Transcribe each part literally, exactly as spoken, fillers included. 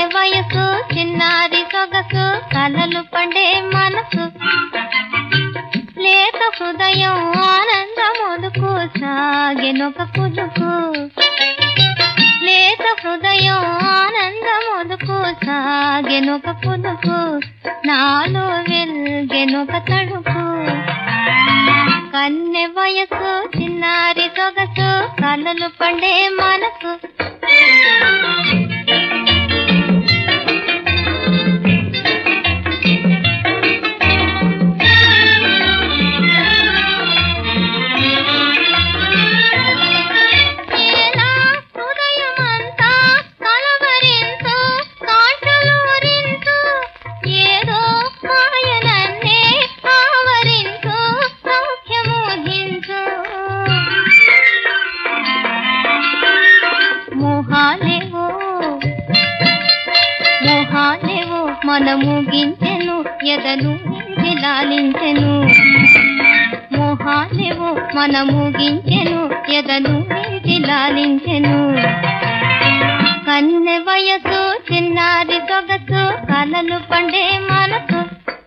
వయసు చిన్నారి సొగసు కలలు పండే మనసు లేత హృదయం ఆనందముదుకు సాగెనొక కుదుకు లేత హృదయం ఆనందముదుకు సాగెనొక కుదుకు నాలో వెల్గెనొక తడుకు కన్నె వయసు చిన్నారి సొగసు కలలు పండే మనసు మనము గించెను ఎదను లాలించెను మోహాలేవో మనము గించెను ఎదను లాలించెను కన్నె వయసు చిన్నారి సొగసు కలలు పండే మనసు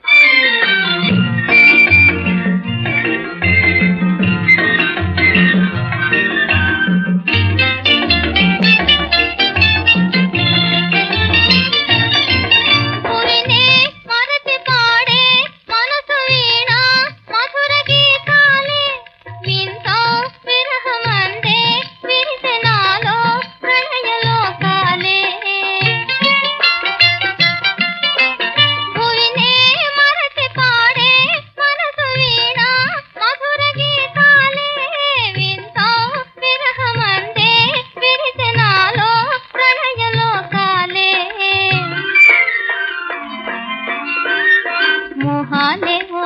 మోహాలేవో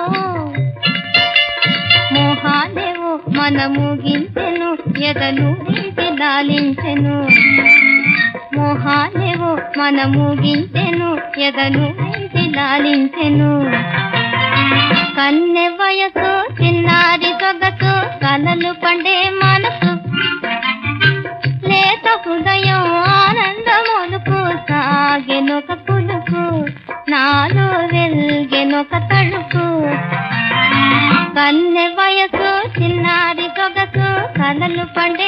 మోహాలేవో మనము గించెను ఎదను లాలించెను మోహాలేవో మనము గించెను ఎదను లాలించెను కన్నె వయసు చిన్నారి సొగసు కలలు పండే మనసు లేత హృదయం ఆనందముదుకు సాగెనొక పులుకు నాలో వెల్గెనొక తడుకు కన్నె వయసు చిన్నారి సొగసు కలలు పండే